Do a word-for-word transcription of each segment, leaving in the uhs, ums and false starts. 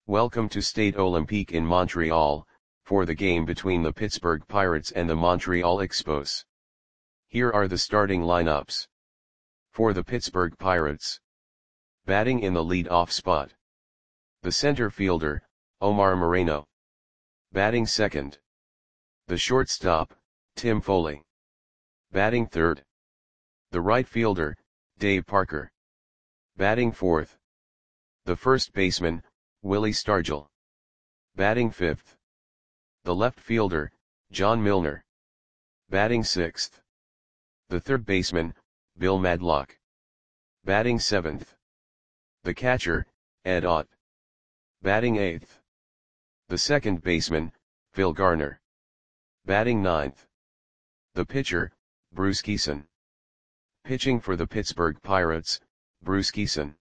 Welcome to Stade Olympique in Montreal, for the game between the Pittsburgh Pirates and the Montreal Expos. Here are the starting lineups. For the Pittsburgh Pirates. Batting in the lead-off spot. The center fielder, Omar Moreno. Batting second. The shortstop, Tim Foley. Batting third. The right fielder, Dave Parker. Batting fourth. The first baseman, Willie Stargell. Batting fifth. The left fielder, John Milner. Batting sixth. The third baseman, Bill Madlock. Batting seventh. The catcher, Ed Ott. Batting eighth. The second baseman, Phil Garner. Batting ninth. The pitcher, Bruce Kison. Pitching for the Pittsburgh Pirates, Bruce Kison.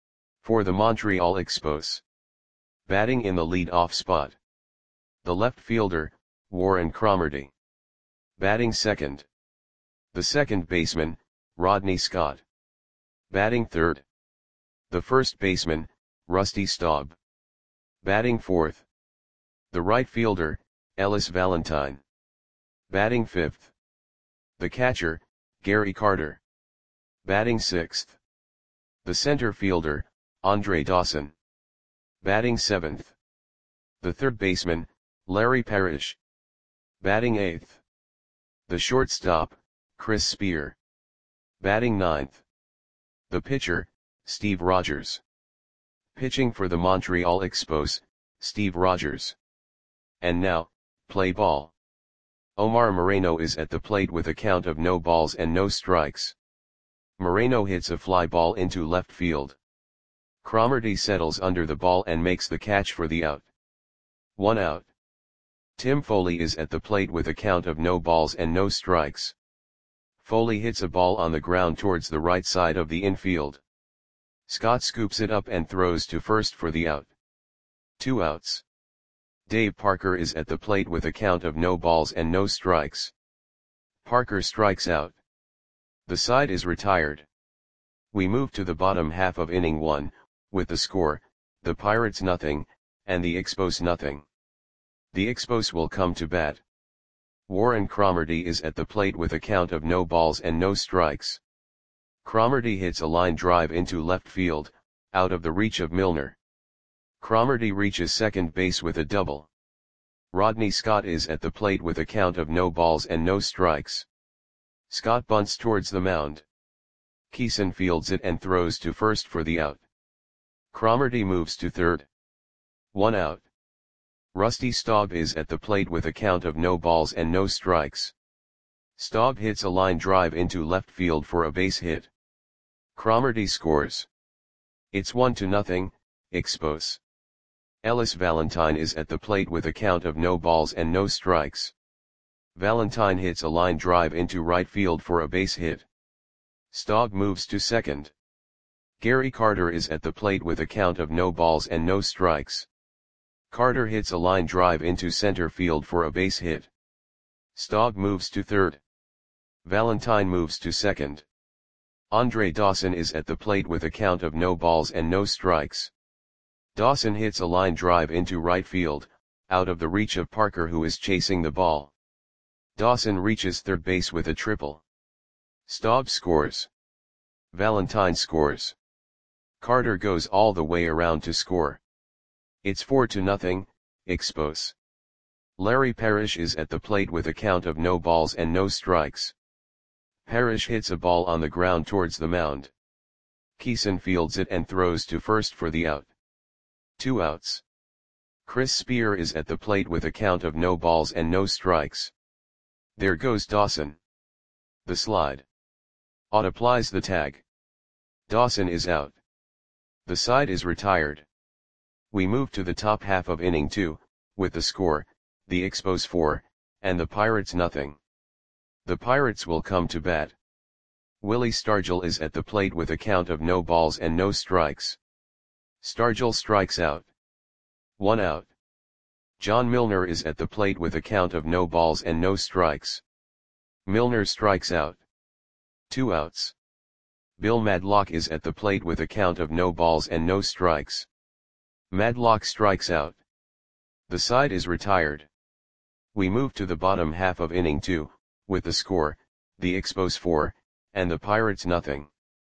For the Montreal Expos. Batting in the lead-off spot. The left fielder, Warren Cromartie. Batting second. The second baseman, Rodney Scott. Batting third. The first baseman, Rusty Staub. Batting fourth. The right fielder, Ellis Valentine. Batting fifth. The catcher, Gary Carter. Batting sixth. The center fielder, Andre Dawson. Batting seventh. The third baseman, Larry Parrish. Batting eighth. The shortstop, Chris Spear. Batting ninth. The pitcher, Steve Rogers. Pitching for the Montreal Expos, Steve Rogers. And now, play ball. Omar Moreno is at the plate with a count of no balls and no strikes. Moreno hits a fly ball into left field. Cromartie settles under the ball and makes the catch for the out. One out. Tim Foley is at the plate with a count of no balls and no strikes. Foley hits a ball on the ground towards the right side of the infield. Scott scoops it up and throws to first for the out. Two outs. Dave Parker is at the plate with a count of no balls and no strikes. Parker strikes out. The side is retired. We move to the bottom half of inning one, with the score, the Pirates nothing, and the Expos nothing. The Expos will come to bat. Warren Cromartie is at the plate with a count of no balls and no strikes. Cromartie hits a line drive into left field, out of the reach of Milner. Cromartie reaches second base with a double. Rodney Scott is at the plate with a count of no balls and no strikes. Scott bunts towards the mound. Kison fields it and throws to first for the out. Cromartie moves to third. One out. Rusty Staub is at the plate with a count of no balls and no strikes. Staub hits a line drive into left field for a base hit. Cromartie scores. It's one to nothing, Expos. Ellis Valentine is at the plate with a count of no balls and no strikes. Valentine hits a line drive into right field for a base hit. Staub moves to second. Gary Carter is at the plate with a count of no balls and no strikes. Carter hits a line drive into center field for a base hit. Staub moves to third. Valentine moves to second. Andre Dawson is at the plate with a count of no balls and no strikes. Dawson hits a line drive into right field, out of the reach of Parker who is chasing the ball. Dawson reaches third base with a triple. Staub scores. Valentine scores. Carter goes all the way around to score. It's four to nothing, Expos. Larry Parrish is at the plate with a count of no balls and no strikes. Parrish hits a ball on the ground towards the mound. Kison fields it and throws to first for the out. Two outs. Chris Spear is at the plate with a count of no balls and no strikes. There goes Dawson. The slide. Ott applies the tag. Dawson is out. The side is retired. We move to the top half of inning two, with the score, the Expos four, and the Pirates nothing. The Pirates will come to bat. Willie Stargell is at the plate with a count of no balls and no strikes. Stargell strikes out. One out. John Milner is at the plate with a count of no balls and no strikes. Milner strikes out. Two outs. Bill Madlock is at the plate with a count of no balls and no strikes. Madlock strikes out. The side is retired. We move to the bottom half of inning two, with the score, the Expos four, and the Pirates nothing.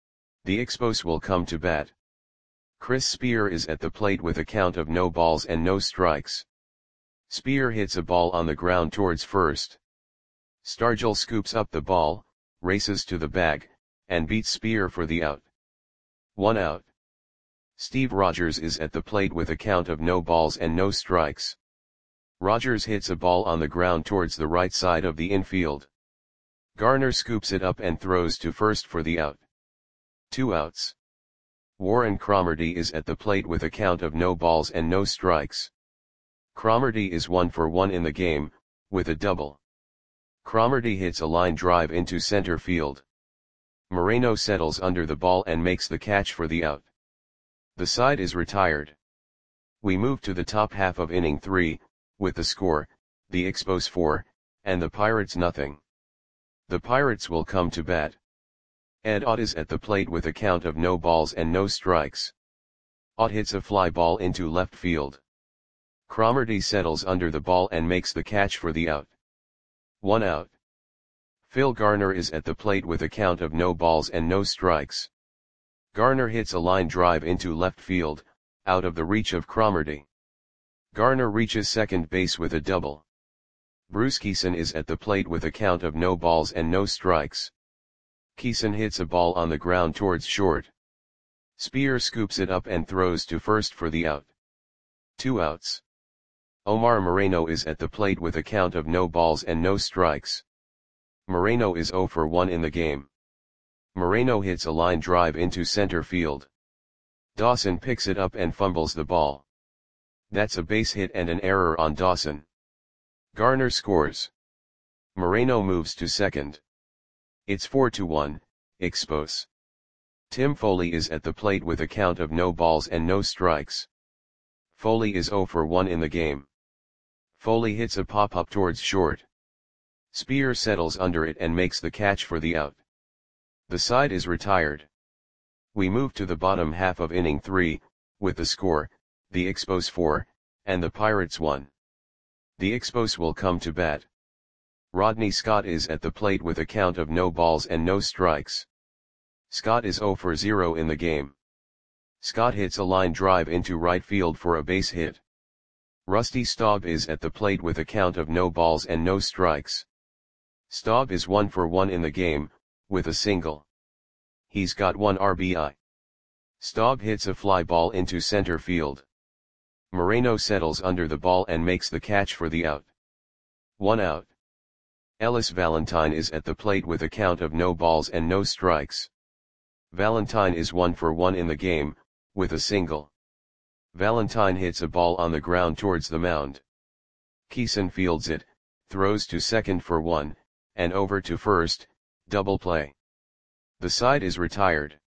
The Expos will come to bat. Chris Spear is at the plate with a count of no balls and no strikes. Spear hits a ball on the ground towards first. Stargell scoops up the ball, races to the bag, and beats Spear for the out. One out. Steve Rogers is at the plate with a count of no balls and no strikes. Rogers hits a ball on the ground towards the right side of the infield. Garner scoops it up and throws to first for the out. Two outs. Warren Cromartie is at the plate with a count of no balls and no strikes. Cromartie is one for one in the game, with a double. Cromartie hits a line drive into center field. Moreno settles under the ball and makes the catch for the out. The side is retired. We move to the top half of inning three, with the score, the Expos four, and the Pirates nothing. The Pirates will come to bat. Ed Ott is at the plate with a count of no balls and no strikes. Ott hits a fly ball into left field. Cromartie settles under the ball and makes the catch for the out. One out. Phil Garner is at the plate with a count of no balls and no strikes. Garner hits a line drive into left field, out of the reach of Cromartie. Garner reaches second base with a double. Bruce Kison is at the plate with a count of no balls and no strikes. Kison hits a ball on the ground towards short. Spear scoops it up and throws to first for the out. Two outs. Omar Moreno is at the plate with a count of no balls and no strikes. Moreno is zero for one in the game. Moreno hits a line drive into center field. Dawson picks it up and fumbles the ball. That's a base hit and an error on Dawson. Garner scores. Moreno moves to second. It's four to one, Expos. Tim Foley is at the plate with a count of no balls and no strikes. Foley is zero for one in the game. Foley hits a pop-up towards short. Spear settles under it and makes the catch for the out. The side is retired. We move to the bottom half of inning three, with the score, the Expos four, and the Pirates one. The Expos will come to bat. Rodney Scott is at the plate with a count of no balls and no strikes. Scott is zero for zero in the game. Scott hits a line drive into right field for a base hit. Rusty Staub is at the plate with a count of no balls and no strikes. Staub is one for one in the game, with a single. He's got one R B I. Staub hits a fly ball into center field. Moreno settles under the ball and makes the catch for the out. One out. Ellis Valentine is at the plate with a count of no balls and no strikes. Valentine is one for one in the game, with a single. Valentine hits a ball on the ground towards the mound. Kison fields it, throws to second for one, and over to first, double play. The side is retired.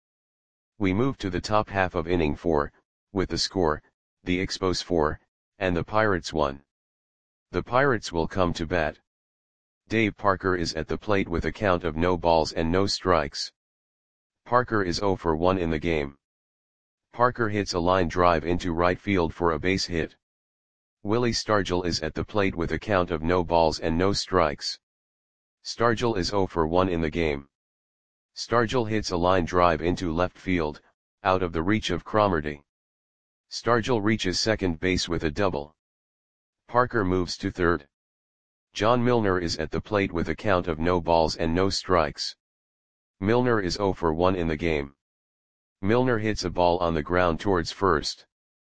We move to the top half of inning four, with the score, the Expos four, and the Pirates one. The Pirates will come to bat. Dave Parker is at the plate with a count of no balls and no strikes. Parker is zero for one in the game. Parker hits a line drive into right field for a base hit. Willie Stargell is at the plate with a count of no balls and no strikes. Stargell is zero for one in the game. Stargell hits a line drive into left field, out of the reach of Cromartie. Stargell reaches second base with a double. Parker moves to third. John Milner is at the plate with a count of no balls and no strikes. Milner is zero for one in the game. Milner hits a ball on the ground towards first.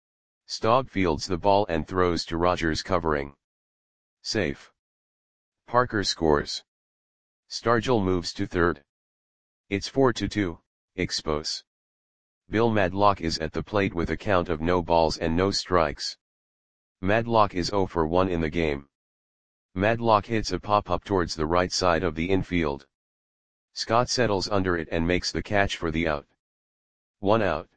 Staub fields the ball and throws to Rogers covering. Safe. Parker scores. Stargell moves to third. It's four to two, Expos. Bill Madlock is at the plate with a count of no balls and no strikes. Madlock is zero for one in the game. Madlock hits a pop-up towards the right side of the infield. Scott settles under it and makes the catch for the out. One out.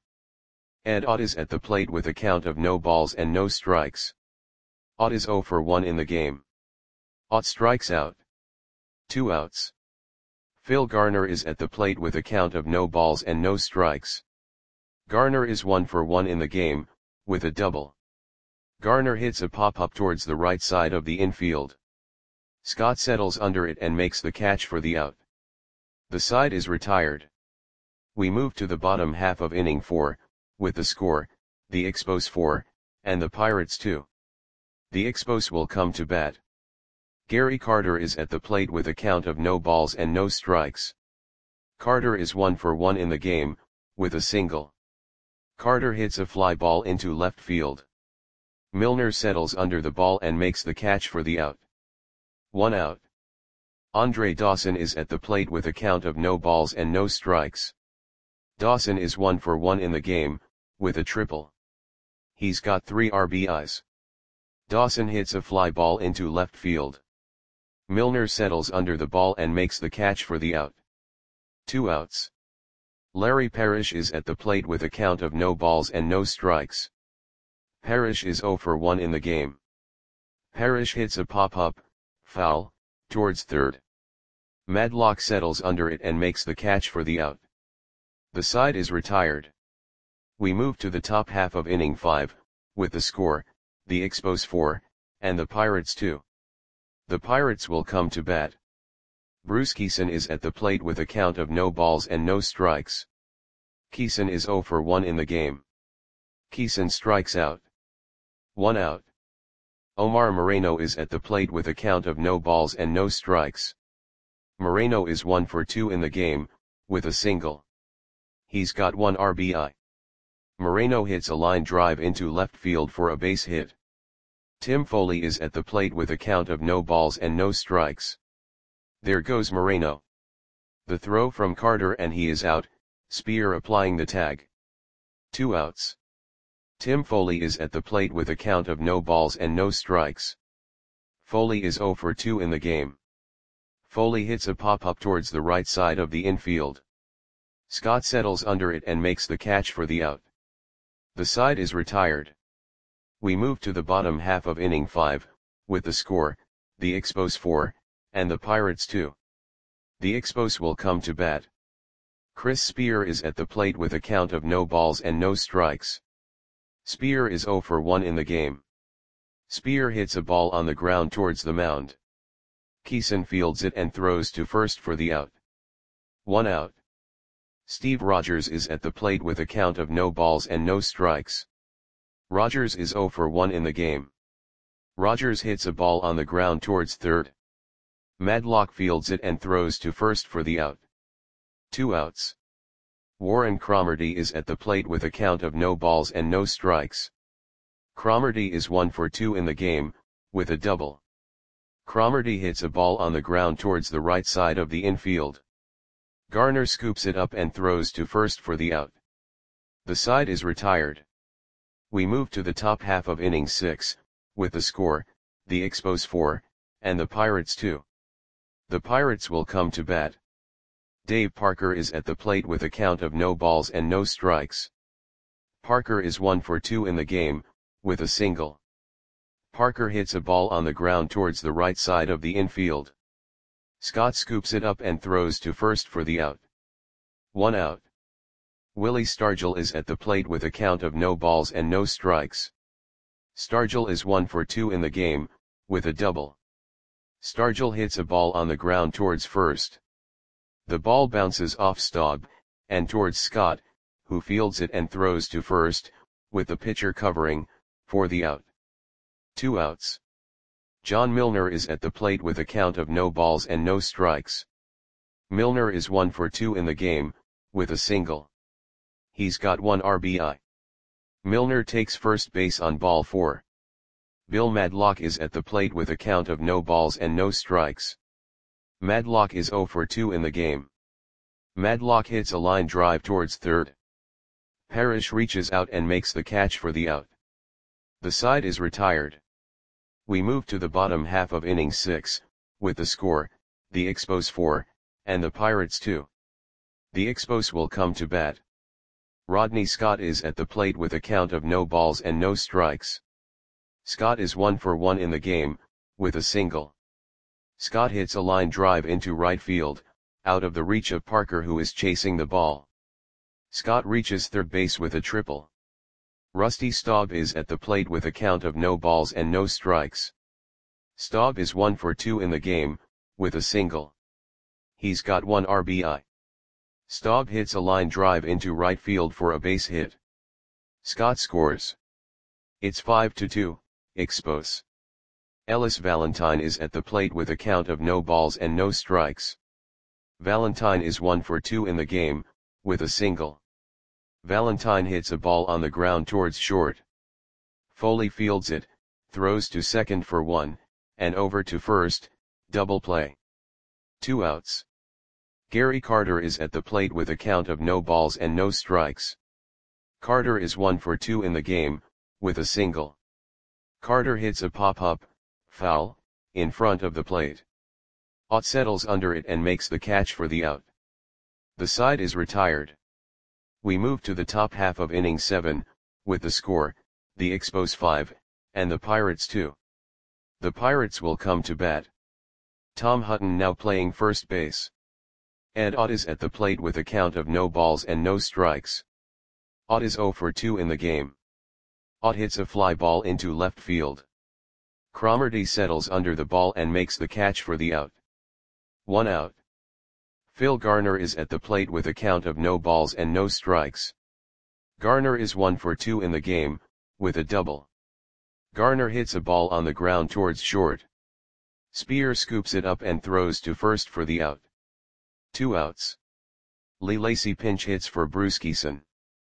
Ed Ott is at the plate with a count of no balls and no strikes. Ott is zero for one in the game. Ott strikes out. Two outs. Phil Garner is at the plate with a count of no balls and no strikes. Garner is one for one in the game, with a double. Garner hits a pop-up towards the right side of the infield. Scott settles under it and makes the catch for the out. The side is retired. We move to the bottom half of inning four, with the score, the Expos four, and the Pirates two. The Expos will come to bat. Gary Carter is at the plate with a count of no balls and no strikes. Carter is one for one in the game, with a single. Carter hits a fly ball into left field. Milner settles under the ball and makes the catch for the out. One out. Andre Dawson is at the plate with a count of no balls and no strikes. Dawson is one for one in the game, with a triple. He's got three R B Is. Dawson hits a fly ball into left field. Milner settles under the ball and makes the catch for the out. Two outs. Larry Parrish is at the plate with a count of no balls and no strikes. Parrish is zero for one in the game. Parrish hits a pop-up, foul, towards third. Madlock settles under it and makes the catch for the out. The side is retired. We move to the top half of inning five, with the score, the Expos four, and the Pirates two. The Pirates will come to bat. Bruce Kison is at the plate with a count of no balls and no strikes. Kison is zero for one in the game. Kison strikes out. One out. Omar Moreno is at the plate with a count of no balls and no strikes. Moreno is one for two in the game, with a single. He's got one R B I. Moreno hits a line drive into left field for a base hit. Tim Foley is at the plate with a count of no balls and no strikes. There goes Moreno. The throw from Carter and he is out, Spear applying the tag. Two outs. Tim Foley is at the plate with a count of no balls and no strikes. Foley is zero for two in the game. Foley hits a pop-up towards the right side of the infield. Scott settles under it and makes the catch for the out. The side is retired. We move to the bottom half of inning five, with the score, the Expos four, and the Pirates two. The Expos will come to bat. Chris Spear is at the plate with a count of no balls and no strikes. Spear is zero for one in the game. Spear hits a ball on the ground towards the mound. Kison fields it and throws to first for the out. One out. Steve Rogers is at the plate with a count of no balls and no strikes. Rogers is zero for one in the game. Rogers hits a ball on the ground towards third. Madlock fields it and throws to first for the out. Two outs. Warren Cromartie is at the plate with a count of no balls and no strikes. Cromartie is one for two in the game, with a double. Cromartie hits a ball on the ground towards the right side of the infield. Garner scoops it up and throws to first for the out. The side is retired. We move to the top half of inning six, with the score, the Expos four, and the Pirates two. The Pirates will come to bat. Dave Parker is at the plate with a count of no balls and no strikes. Parker is one for two in the game, with a single. Parker hits a ball on the ground towards the right side of the infield. Scott scoops it up and throws to first for the out. One out. Willie Stargell is at the plate with a count of no balls and no strikes. Stargell is one for two in the game, with a double. Stargell hits a ball on the ground towards first. The ball bounces off Staub, and towards Scott, who fields it and throws to first, with the pitcher covering, for the out. Two outs. John Milner is at the plate with a count of no balls and no strikes. Milner is one for two in the game, with a single. He's got one R B I. Milner takes first base on ball four. Bill Madlock is at the plate with a count of no balls and no strikes. Madlock is zero for two in the game. Madlock hits a line drive towards third. Parrish reaches out and makes the catch for the out. The side is retired. We move to the bottom half of inning six, with the score, the Expos four, and the Pirates two. The Expos will come to bat. Rodney Scott is at the plate with a count of no balls and no strikes. Scott is one for one in the game, with a single. Scott hits a line drive into right field, out of the reach of Parker who is chasing the ball. Scott reaches third base with a triple. Rusty Staub is at the plate with a count of no balls and no strikes. Staub is one for two in the game, with a single. He's got one R B I. Staub hits a line drive into right field for a base hit. Scott scores. It's five to two, Expos. Ellis Valentine is at the plate with a count of no balls and no strikes. Valentine is one for two in the game, with a single. Valentine hits a ball on the ground towards short. Foley fields it, throws to second for one, and over to first, double play. Two outs. Gary Carter is at the plate with a count of no balls and no strikes. Carter is one for two in the game, with a single. Carter hits a pop-up, foul, in front of the plate. Ott settles under it and makes the catch for the out. The side is retired. We move to the top half of inning seven, with the score, the Expos five, and the Pirates two. The Pirates will come to bat. Tom Hutton now playing first base. Ed Ott is at the plate with a count of no balls and no strikes. Ott is zero for two in the game. Ott hits a fly ball into left field. Cromartie settles under the ball and makes the catch for the out. One out. Phil Garner is at the plate with a count of no balls and no strikes. Garner is one for two in the game, with a double. Garner hits a ball on the ground towards short. Spear scoops it up and throws to first for the out. Two outs. Lee Lacy pinch hits for Bruce Geeson.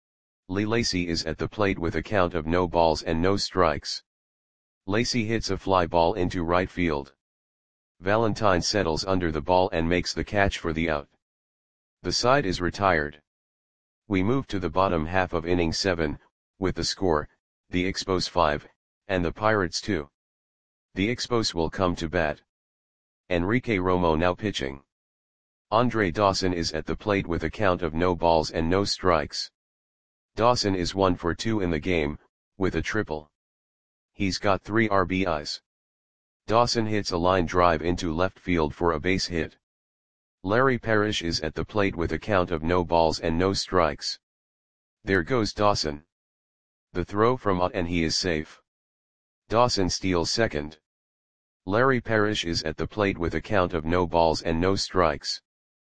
Lee Lacy is at the plate with a count of no balls and no strikes. Lacy hits a fly ball into right field. Valentine settles under the ball and makes the catch for the out. The side is retired. We move to the bottom half of inning seven, with the score, the Expos five, and the Pirates two. The Expos will come to bat. Enrique Romo now pitching. Andre Dawson is at the plate with a count of no balls and no strikes. Dawson is one for two in the game, with a triple. He's got three R B Is. Dawson hits a line drive into left field for a base hit. Larry Parrish is at the plate with a count of no balls and no strikes. There goes Dawson. The throw from Ott and he is safe. Dawson steals second. Larry Parrish is at the plate with a count of no balls and no strikes.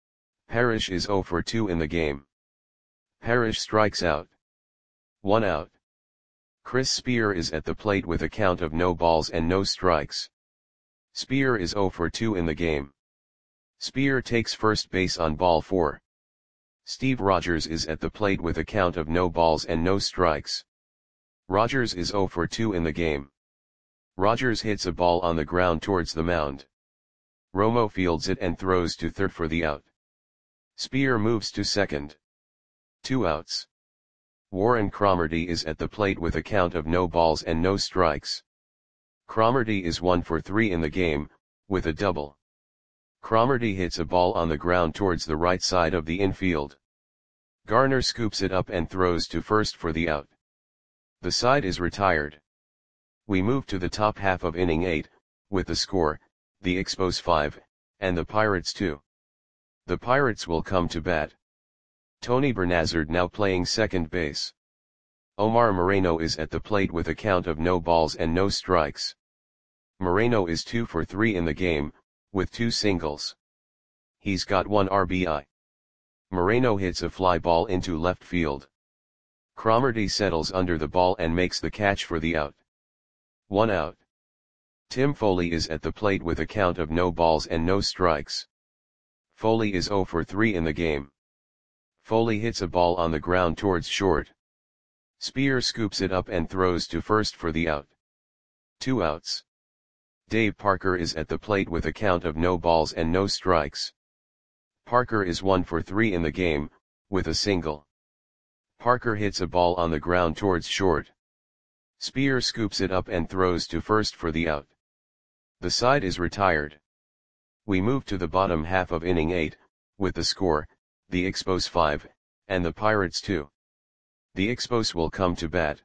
Parrish is zero for two in the game. Parrish strikes out. One out. Chris Spear is at the plate with a count of no balls and no strikes. Spear is zero for two in the game. Spear takes first base on ball four. Steve Rogers is at the plate with a count of no balls and no strikes. Rogers is zero for two in the game. Rogers hits a ball on the ground towards the mound. Romo fields it and throws to third for the out. Spear moves to second. Two outs. Warren Cromartie is at the plate with a count of no balls and no strikes. Cromartie is one for three in the game, with a double. Cromartie hits a ball on the ground towards the right side of the infield. Garner scoops it up and throws to first for the out. The side is retired. We move to the top half of inning eight, with the score, the Expos five, and the Pirates two. The Pirates will come to bat. Tony Bernazard now playing second base. Omar Moreno is at the plate with a count of no balls and no strikes. Moreno is two for three in the game, with two singles. He's got one R B I. Moreno hits a fly ball into left field. Cromartie settles under the ball and makes the catch for the out. One out. Tim Foley is at the plate with a count of no balls and no strikes. Foley is zero for three in the game. Foley hits a ball on the ground towards short. Spear scoops it up and throws to first for the out. Two outs. Dave Parker is at the plate with a count of no balls and no strikes. Parker is one for three in the game, with a single. Parker hits a ball on the ground towards short. Spear scoops it up and throws to first for the out. The side is retired. We move to the bottom half of inning eight, with the score, the Expos five, and the Pirates two. The Expos will come to bat.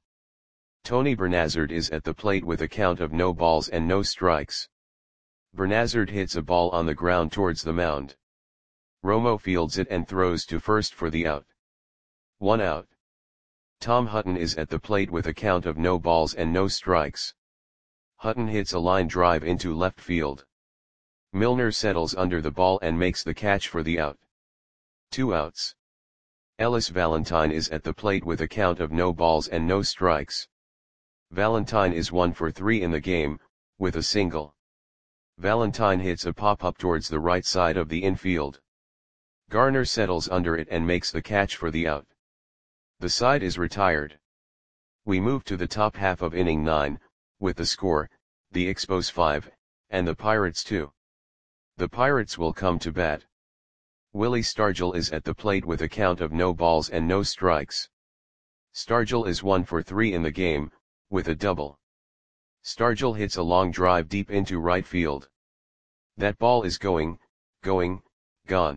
Tony Bernazard is at the plate with a count of no balls and no strikes. Bernazard hits a ball on the ground towards the mound. Romo fields it and throws to first for the out. One out. Tom Hutton is at the plate with a count of no balls and no strikes. Hutton hits a line drive into left field. Milner settles under the ball and makes the catch for the out. Two outs. Ellis Valentine is at the plate with a count of no balls and no strikes. Valentine is one for three in the game, with a single. Valentine hits a pop-up towards the right side of the infield. Garner settles under it and makes the catch for the out. The side is retired. We move to the top half of inning nine, with the score, the Expos five, and the Pirates two. The Pirates will come to bat. Willie Stargell is at the plate with a count of no balls and no strikes. Stargell is one for three in the game, with a double. Stargell hits a long drive deep into right field. That ball is going, going, gone.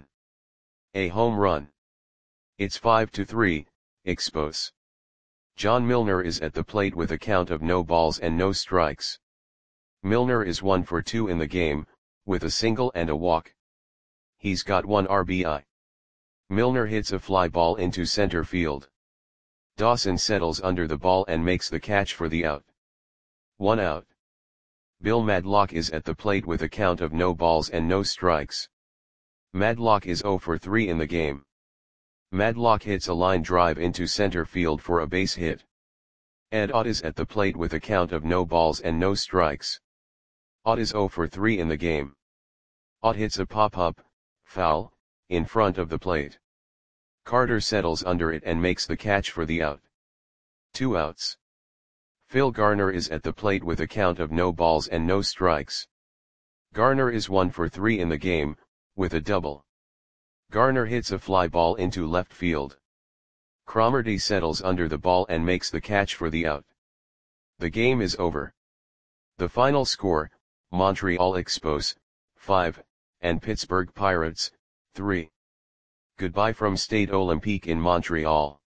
A home run. It's five to three, Expos. John Milner is at the plate with a count of no balls and no strikes. Milner is one for two in the game, with a single and a walk. He's got one R B I. Milner hits a fly ball into center field. Dawson settles under the ball and makes the catch for the out. One out. Bill Madlock is at the plate with a count of no balls and no strikes. Madlock is zero for three in the game. Madlock hits a line drive into center field for a base hit. Ed Ott is at the plate with a count of no balls and no strikes. Ott is zero for three in the game. Ott hits a pop-up, foul, in front of the plate. Carter settles under it and makes the catch for the out. Two outs. Phil Garner is at the plate with a count of no balls and no strikes. Garner is one for three in the game, with a double. Garner hits a fly ball into left field. Cromartie settles under the ball and makes the catch for the out. The game is over. The final score, Montreal Expos, five, and Pittsburgh Pirates, three. Goodbye from Stade Olympique in Montreal.